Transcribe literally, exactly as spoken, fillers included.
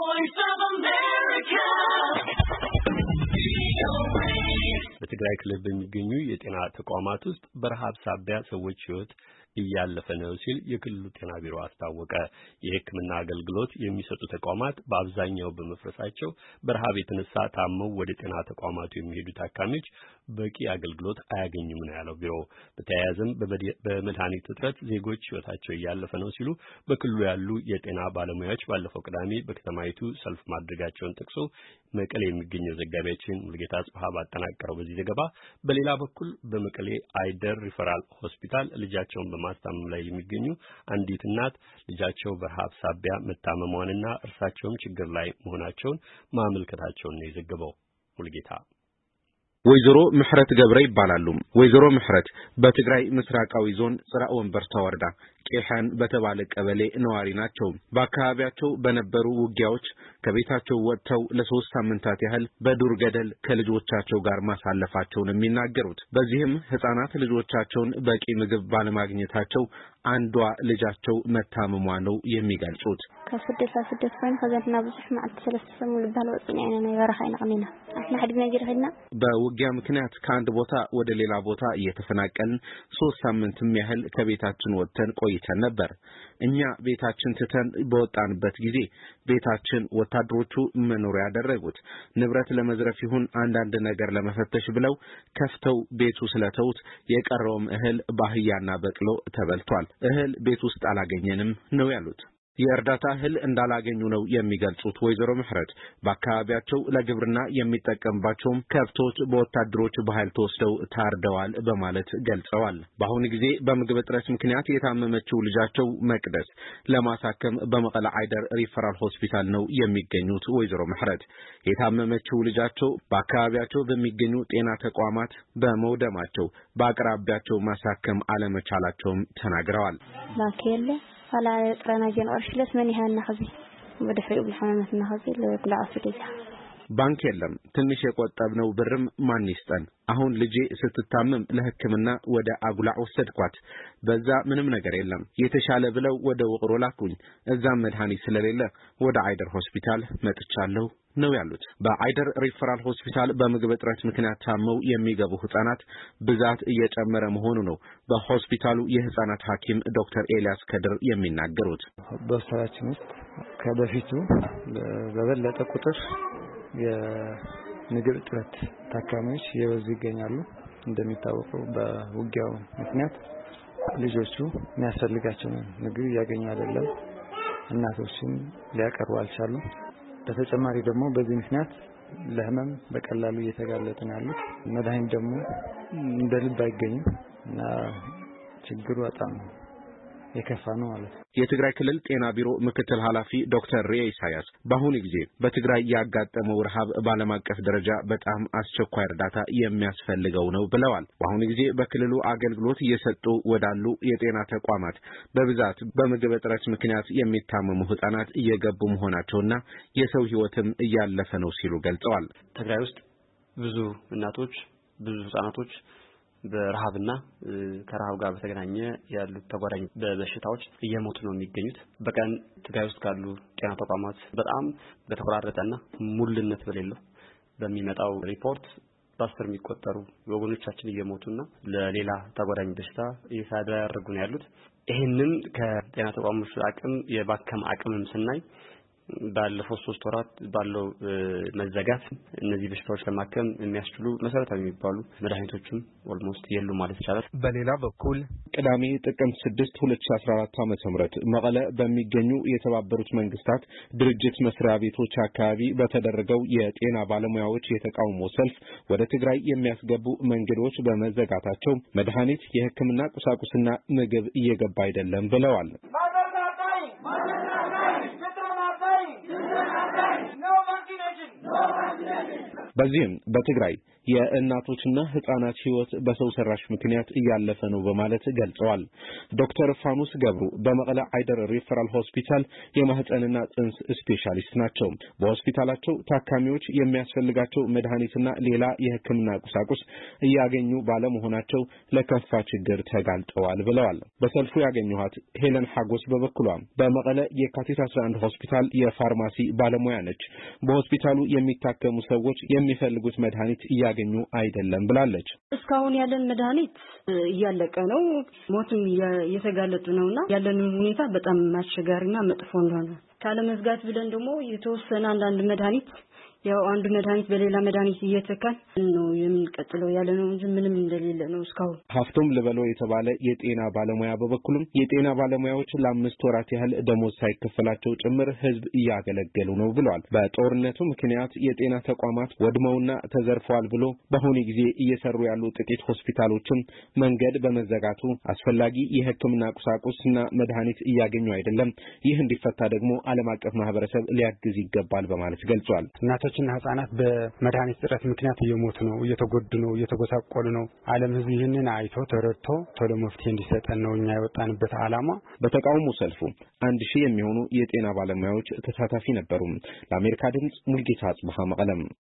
voice of America. በትግራይ ክልል በሚገኙ የጤና ተቋማት ውስጥ በረሃብ ሳቢያ ሰዎች ሕይወት እያለፈ ነው ሲል የክልሉ ጤና ቢሮ አስታወቀ። የሕክምና አገልግሎት የሚሰጡ ተቋማት በአብዛኛው በመፍረሳቸው በረሃብ የተነሳ ታመው ወደ ጤና ተቋማቱ የሚሄዱ ታካሚዎች በቂ አገልግሎት አያገኙም ነው ያለው ቢሮ። በተያያዘም በመድኃኒት እጥረት ዜጎች ሕይወታቸው እያለፈ ነው ሲሉ በክልሉ ያሉ የጤና ባለሙያዎች ባለፈው ቅዳሜ በከተማይቱ ሰልፍ ማድረጋቸውን ጠቅሶ መቀሌ የሚገኘው ዘጋቢያችን ሙልጌታ ጽብሃ ባጠናቀረው በዚህ ዘገባ በሌላ በኩል በመቀሌ አይደር ሪፈራል ሆስፒታል ልጃቸውን በማስታመም ላይ የሚገኙ አንዲት እናት ልጃቸው በረሃብ ሳቢያ መታመሟንና እርሳቸውም ችግር ላይ መሆናቸውን ማመልከታቸውን ነው የዘገበው ሙልጌታ። ወይዘሮ ምሕረት ገብረ ይባላሉ። ወይዘሮ ምሕረት በትግራይ ምስራቃዊ ዞን ጽራእ ወንበርታ ወረዳ ቄሓን በተባለ ቀበሌ ነዋሪ ናቸው። በአካባቢያቸው በነበሩ ውጊያዎች ከቤታቸው ወጥተው ለሶስት ሳምንታት ያህል በዱር ገደል ከልጆቻቸው ጋር ማሳለፋቸውን የሚናገሩት በዚህም ህፃናት ልጆቻቸውን በቂ ምግብ ባለማግኘታቸው አንዷ ልጃቸው መታመሟ ነው የሚገልጹት። ከስደት ስደት ፈን ከዘና ብዙህ ማዕት ሰለስተ ሰሙን ባለው ጽናይና ነው ያረሃይና ቀሚና አስና ሐድግና ጅርህና በውጊያ ምክንያት ከአንድ ቦታ ወደ ሌላ ቦታ እየተፈናቀልን ሶስት ሳምንትም ያህል ከቤታችን ወጥተን ቆይተን ነበር። እኛ ቤታችን ትተን በወጣንበት ጊዜ ቤታችን ወታደሮቹ መኖሪያ ያደረጉት ንብረት ለመዝረፍ ይሁን አንዳንድ ነገር ለመፈተሽ ብለው ከፍተው ቤቱ ስለተውት የቀረውም እህል ባህያና በቅሎ ተበልቷል። እህል ቤት ውስጥ አላገኘንም ነው ያሉት። የእርዳታ እህል እንዳላገኙ ነው የሚገልጹት ወይዘሮ ምሕረት በአካባቢያቸው ለግብርና የሚጠቀምባቸው ከብቶች በወታደሮች በኃይል ተወስደው ታርደዋል በማለት ገልጸዋል። በአሁኑ ጊዜ በምግብ እጥረት ምክንያት የታመመችው ልጃቸው መቅደስ ለማሳከም በመቀለ አይደር ሪፈራል ሆስፒታል ነው የሚገኙት። ወይዘሮ ምሕረት የታመመችው ልጃቸው በአካባቢያቸው በሚገኙ ጤና ተቋማት በመውደማቸው በአቅራቢያቸው ማሳከም አለመቻላቸውም ተናግረዋል። ማከለ فلا قرنا جن أرشلت مني هالنخزي بدفعوا بالحمامات النخزي لقلعة سديسة ባንክ የለም ትንሽ የቆጠብነው ብርም ማን ይስጠን። አሁን ልጄ ስትታመም ለሕክምና ወደ አጉላዕ ወሰድኳት። በዛ ምንም ነገር የለም። የተሻለ ብለው ወደ ወቅሮ ላኩኝ። እዛም መድኃኒት ስለሌለ ወደ አይደር ሆስፒታል መጥቻለሁ ነው ያሉት። በአይደር ሪፈራል ሆስፒታል በምግብ እጥረት ምክንያት ታመው የሚገቡ ህፃናት ብዛት እየጨመረ መሆኑ ነው በሆስፒታሉ የህፃናት ሐኪም ዶክተር ኤልያስ ከድር የሚናገሩት። በሆስፒታላችን ውስጥ ከበፊቱ በበለጠ ቁጥር የምግብ እጥረት ታካሚዎች የበዙ ይገኛሉ። እንደሚታወቀው በውጊያው ምክንያት ልጆቹ የሚያስፈልጋቸውን ምግብ ያገኙ አይደለም። እናቶችም ሊያቀርቡ አልቻሉም። በተጨማሪ ደግሞ በዚህ ምክንያት ለህመም በቀላሉ እየተጋለጡ ነው ያሉት። መድኃኒት ደግሞ እንደ ልብ አይገኝም እና ችግሩ በጣም የከፋ ነው ማለት ነው። የትግራይ ክልል ጤና ቢሮ ምክትል ኃላፊ ዶክተር ሪያ ኢሳያስ በአሁኑ ጊዜ በትግራይ ያጋጠመው ረሃብ በዓለም አቀፍ ደረጃ በጣም አስቸኳይ እርዳታ የሚያስፈልገው ነው ብለዋል። በአሁኑ ጊዜ በክልሉ አገልግሎት እየሰጡ ወዳሉ የጤና ተቋማት በብዛት በምግብ እጥረት ምክንያት የሚታመሙ ህፃናት እየገቡ መሆናቸውና የሰው ህይወትም እያለፈ ነው ሲሉ ገልጸዋል። ትግራይ ውስጥ ብዙ እናቶች ብዙ ህፃናቶች በረሃብና ከረሃብ ጋር በተገናኘ ያሉት ተጓዳኝ በበሽታዎች እየሞቱ ነው የሚገኙት። በቀን ትግራይ ውስጥ ካሉ ጤና ተቋማት በጣም በተቆራረጠና ሙሉነት በሌለው በሚመጣው ሪፖርት በአስር የሚቆጠሩ ወገኖቻችን እየሞቱና ለሌላ ተጓዳኝ በሽታ እየተዳረጉ ነው ያሉት። ይሄንን ከጤና ተቋሞች አቅም የባከም አቅምም ስናይ ባለፈው ሶስት ወራት ባለው መዘጋት እነዚህ በሽታዎች ለማከም የሚያስችሉ መሰረታዊ የሚባሉ መድኃኒቶችም ኦልሞስት የሉ ማለት ይቻላል። በሌላ በኩል ቅዳሜ ጥቅምት ስድስት ሁለት ሺህ አስራ አራት ዓመተ ምህረት መቀለ በሚገኙ የተባበሩት መንግስታት ድርጅት መስሪያ ቤቶች አካባቢ በተደረገው የጤና ባለሙያዎች የተቃውሞ ሰልፍ ወደ ትግራይ የሚያስገቡ መንገዶች በመዘጋታቸው መድኃኒት፣ የሕክምና ቁሳቁስና ምግብ እየገባ አይደለም ብለዋል። በዚህም በትግራይ የእናቶችና ህፃናት ህይወት በሰው ሰራሽ ምክንያት እያለፈ ነው በማለት ገልጸዋል። ዶክተር ፋኑስ ገብሩ በመቀለ አይደር ሪፈራል ሆስፒታል የማህፀንና ጽንስ ስፔሻሊስት ናቸው። በሆስፒታላቸው ታካሚዎች የሚያስፈልጋቸው መድኃኒትና ሌላ የህክምና ቁሳቁስ እያገኙ ባለመሆናቸው ለከፋ ችግር ተጋልጠዋል ብለዋል። በሰልፉ ያገኘኋት ሄለን ሐጎስ በበኩሏ በመቀለ የካቲት አስራ አንድ ሆስፒታል የፋርማሲ ባለሙያ ነች። በሆስፒታሉ የሚታከሙ ሰዎች የሚፈልጉት መድኃኒት እያገኙ አይደለም ብላለች። እስካሁን ያለን መድኃኒት እያለቀ ነው፣ ሞትም የተጋለጡ ነውና ያለን ሁኔታ በጣም አስቸጋሪና መጥፎ እንደሆነ ካለ መዝጋት ብለን ደግሞ የተወሰነ አንዳንድ መድኃኒት ያው አንዱ መድኃኒት በሌላ መድኃኒት እየተካን ነው የምንቀጥለው ያለነው እንጂ ምንም እንደሌለ ነው እስካሁን። ሀፍቶም ለበለው የተባለ የጤና ባለሙያ በበኩሉም የጤና ባለሙያዎች ለአምስት ወራት ያህል ደሞዝ ሳይከፈላቸው ጭምር ህዝብ እያገለገሉ ነው ብለዋል። በጦርነቱ ምክንያት የጤና ተቋማት ወድመውና ተዘርፈዋል ብሎ በአሁኑ ጊዜ እየሰሩ ያሉ ጥቂት ሆስፒታሎችም መንገድ በመዘጋቱ አስፈላጊ የህክምና ቁሳቁስና መድኃኒት እያገኙ አይደለም። ይህ እንዲፈታ ደግሞ ዓለም አቀፍ ማህበረሰብ ሊያግዝ ይገባል በማለት ገልጿል። እናቶችና ህፃናት በመድኃኒት እጥረት ምክንያት እየሞቱ ነው፣ እየተጎዱ ነው፣ እየተጎሳቆሉ ነው። ዓለም ህዝብ ይህንን አይቶ ተረድቶ ቶሎ መፍትሄ እንዲሰጠን ነው እኛ የወጣንበት ዓላማ። በተቃውሞ ሰልፉ አንድ ሺህ የሚሆኑ የጤና ባለሙያዎች ተሳታፊ ነበሩ። ለአሜሪካ ድምጽ ሙልጌታ አጽብሃ መቀለም